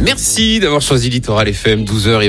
Merci d'avoir choisi Littoral FM,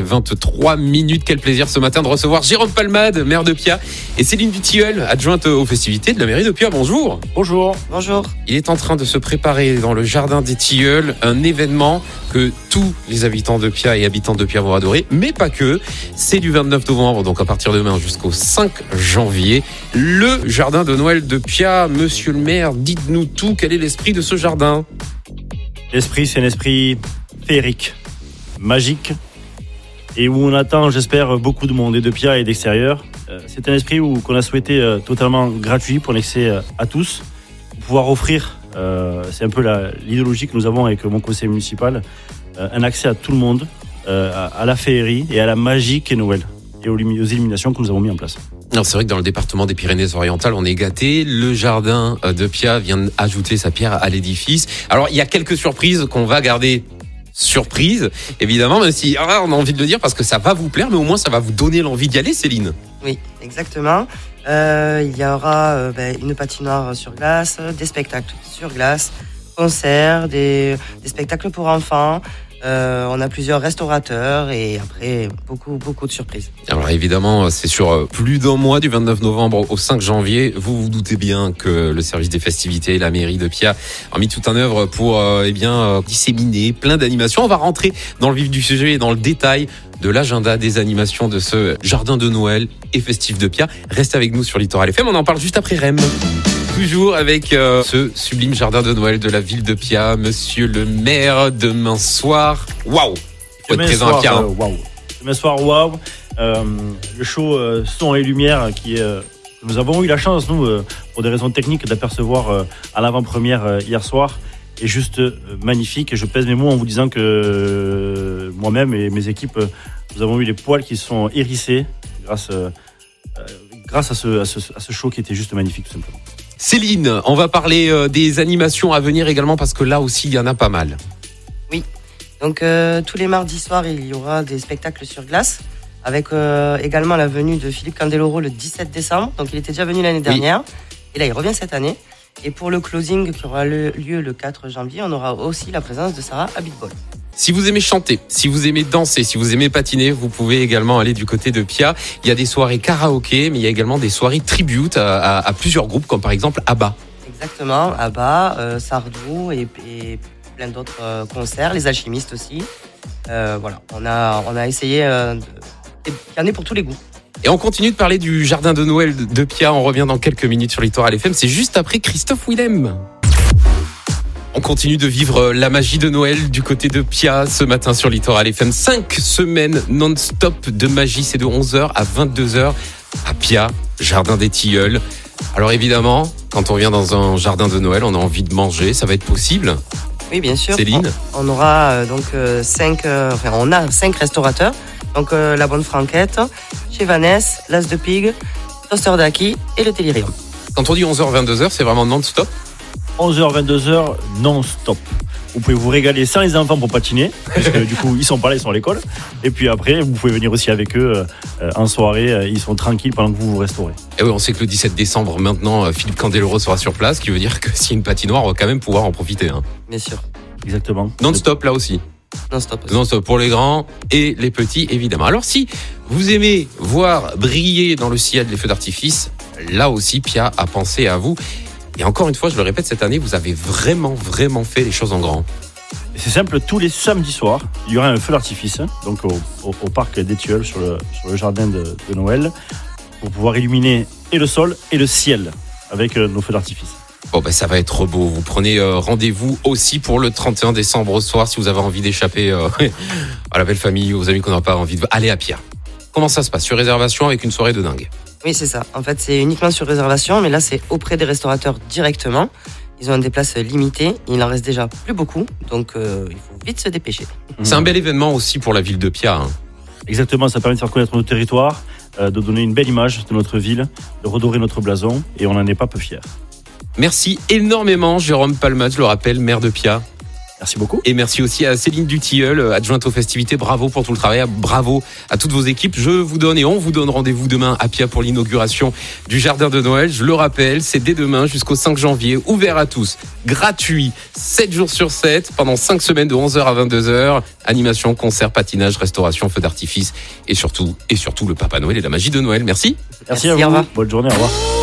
12h23. Quel plaisir ce matin de recevoir Jérôme Palmade, maire de Pia, et Céline Dutilleul, adjointe aux festivités de la mairie de Pia. Bonjour. Bonjour. Bonjour. Il est en train de se préparer dans le jardin des Tilleuls, un événement que tous les habitants de Pia et habitants de Pia vont adorer, mais pas que. C'est du 29 novembre, donc à partir de demain jusqu'au 5 janvier, le jardin de Noël de Pia. Monsieur le maire, dites-nous tout, quel est l'esprit de ce jardin ? L'esprit, c'est un esprit féerique, magique, et où on attend, j'espère, beaucoup de monde, et de Pia et d'extérieur. C'est un esprit qu'on a souhaité totalement gratuit pour l'accès à tous, pour pouvoir offrir, c'est un peu l'idéologie que nous avons avec mon conseil municipal, un accès à tout le monde, à la féerie et à la magie qu'est Noël, et aux illuminations que nous avons mis en place. Non, c'est vrai que dans le département des Pyrénées-Orientales, on est gâtés. Le jardin de Pia vient ajouter sa pierre à l'édifice. Alors, il y a quelques surprises qu'on va garder surprises, évidemment, même si on a envie de le dire parce que ça va vous plaire, mais au moins ça va vous donner l'envie d'y aller, Céline. Oui, exactement. Il y aura une patinoire sur glace, des spectacles sur glace, concerts, des spectacles pour enfants. On a plusieurs restaurateurs et après beaucoup de surprises. Alors évidemment, c'est sur plus d'un mois, du 29 novembre au 5 janvier. Vous vous doutez bien que le service des festivités et la mairie de Pia ont mis tout en œuvre pour disséminer plein d'animations. On va rentrer dans le vif du sujet et dans le détail de l'agenda des animations de ce jardin de Noël et festif de Pia. Restez avec nous sur Littoral FM, on en parle juste après REM. Toujours avec ce sublime jardin de Noël de la ville de Pia, monsieur le maire, demain soir. Waouh! Faut être présent à Pia. Demain soir, waouh! Le show son et lumière nous avons eu la chance, nous, pour des raisons techniques, d'apercevoir à l'avant-première hier soir, est juste magnifique. Et je pèse mes mots en vous disant que moi-même et mes équipes, nous avons eu les poils qui sont hérissés grâce à ce show qui était juste magnifique, tout simplement. Céline, on va parler des animations à venir également parce que là aussi il y en a pas mal. Oui, donc tous les mardis soirs il y aura des spectacles sur glace avec également la venue de Philippe Candeloro le 17 décembre. Donc il était déjà venu l'année dernière et là il revient cette année. Et pour le closing qui aura lieu le 4 janvier, on aura aussi la présence de Sarah Abitbol. Si vous aimez chanter, si vous aimez danser, si vous aimez patiner, vous pouvez également aller du côté de Pia. Il y a des soirées karaoké, mais il y a également des soirées tribute à plusieurs groupes, comme par exemple ABBA. Exactement, ABBA, Sardou et plein d'autres concerts, les alchimistes aussi. Voilà, on a essayé, il y en a pour tous les goûts. Et on continue de parler du jardin de Noël de Pia. On revient dans quelques minutes sur Littoral FM. C'est juste après Christophe Willem. On continue de vivre la magie de Noël du côté de Pia ce matin sur Littoral FM. 5 semaines non-stop de magie. C'est de 11h à 22h à Pia, jardin des Tilleuls. Alors évidemment, quand on vient dans un jardin de Noël, on a envie de manger. Ça va être possible ? Oui, bien sûr. Céline ? On aura donc 5 restaurateurs. Donc la Bonne Franquette, chez Vanessa, l'As de Pig, Toaster d'Aki et le Tellurium. Quand on dit 11h, 22h, c'est vraiment non-stop ? 11h, 22h, non-stop. Vous pouvez vous régaler sans les enfants pour patiner, parce que du coup, ils sont pas là, ils sont à l'école. Et puis après, vous pouvez venir aussi avec eux en soirée, ils sont tranquilles pendant que vous vous restaurez. Et oui, on sait que le 17 décembre, maintenant, Philippe Candeloro sera sur place, ce qui veut dire que s'il y a une patinoire, on va quand même pouvoir en profiter. Hein. Bien sûr. Exactement. Non-stop, là aussi. Non-stop aussi. Non-stop pour les grands et les petits, évidemment. Alors, si vous aimez voir briller dans le ciel les feux d'artifice, là aussi, Pia a pensé à vous. Et encore une fois, je le répète, cette année, vous avez vraiment fait les choses en grand. Et c'est simple, tous les samedis soirs, il y aura un feu d'artifice, donc au parc des Tilleuls, sur le jardin de Noël, pour pouvoir illuminer et le sol et le ciel avec nos feux d'artifice. Bon, ça va être beau. Vous prenez rendez-vous aussi pour le 31 décembre au soir si vous avez envie d'échapper à la belle famille, aux amis qu'on n'a pas envie de aller à Pia. Comment ça se passe ? Sur réservation avec une soirée de dingue. Oui, c'est ça. En fait, c'est uniquement sur réservation, mais là, c'est auprès des restaurateurs directement. Ils ont des places limitées. Il n'en reste déjà plus beaucoup, donc il faut vite se dépêcher. C'est un bel événement aussi pour la ville de Pia. Hein. Exactement, ça permet de faire connaître notre territoire, de donner une belle image de notre ville, de redorer notre blason, et on n'en est pas peu fiers. Merci énormément, Jérôme Palmade, je le rappelle, maire de Pia. Merci beaucoup. Et merci aussi à Céline Dutilleul, adjointe aux festivités. Bravo pour tout le travail. Bravo à toutes vos équipes. Je vous donne et on vous donne rendez-vous demain à Pia pour l'inauguration du jardin de Noël. Je le rappelle, c'est dès demain jusqu'au 5 janvier, ouvert à tous, gratuit, 7 jours sur 7, pendant 5 semaines de 11h à 22h. Animation, concert, patinage, restauration, feux d'artifice et surtout le Papa Noël et la magie de Noël. Merci. Merci à vous. Bonne journée. Au revoir.